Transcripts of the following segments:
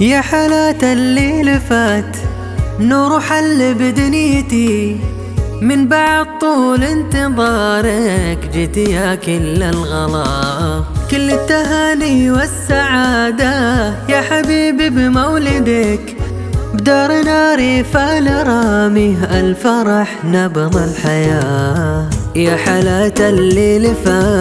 يا حالات الليل فات نور حل بدنيتي، من بعد طول انتظارك جيت يا كل الغلا. كل التهاني والسعادة يا حبيبي بمولدك، بدار ناري فالرامي الفرح نبض الحياة. يا حالات الليل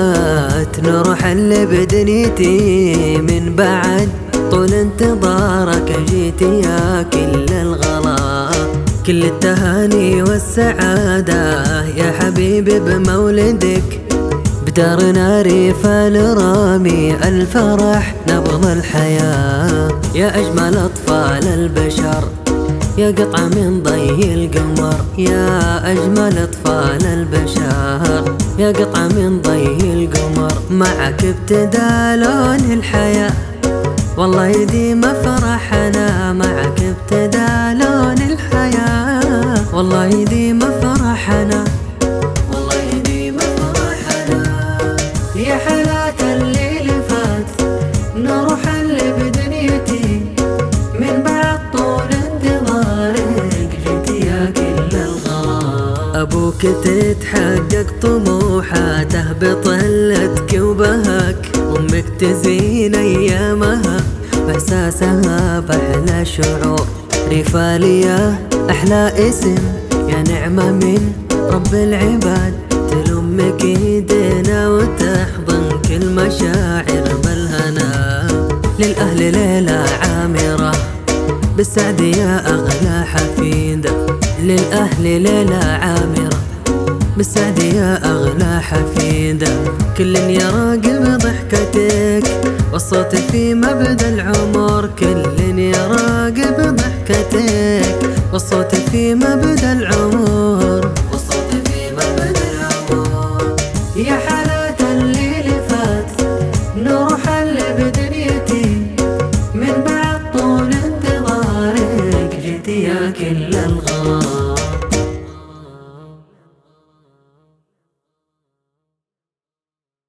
فات نور حل بدنيتي، من بعد طول انتظارك جيت يا كل الغلا. كل التهاني والسعادة يا حبيبي بمولدك، بدار ناري فالرامي الفرح نبض الحياة. يا أجمل أطفال البشر يا قطعة من ضي القمر، يا أجمل أطفال البشر يا قطعة من ضي القمر. معك ابتدى لون الحياة والله يديم فرحنا، معك ابتدى لون الحياة والله يديم فرحنا، والله يديم فرحنا. يا حالات الليل فات نور حل بدنيتي، من بعد طول انتظارك جيت يا كل الغلا. أبوك تتحقق طموحاته بطلتك وبهك، أمك تزين أيامها بإحساسها بأحلى شعور. رفالية أحلى اسم يا نعمة من رب العباد، تلمك ايدينا وتحضن كل مشاعر بالهنا. للأهل ليلة عامرة بالسعد يا أغلى حفيدة، للأهل ليلة عامرة بالسعد يا أغلى حفيدة. كل يراقب ضحكتك والصوت في مبدأ العمر، كل يراقب ضحكتك والصوت في مبدأ العمر، والصوت في مبدأ العمر. يا حالات الليل فات نور حل بدنيتي، من بعد طول انتظارك جيت يا كل الغلا.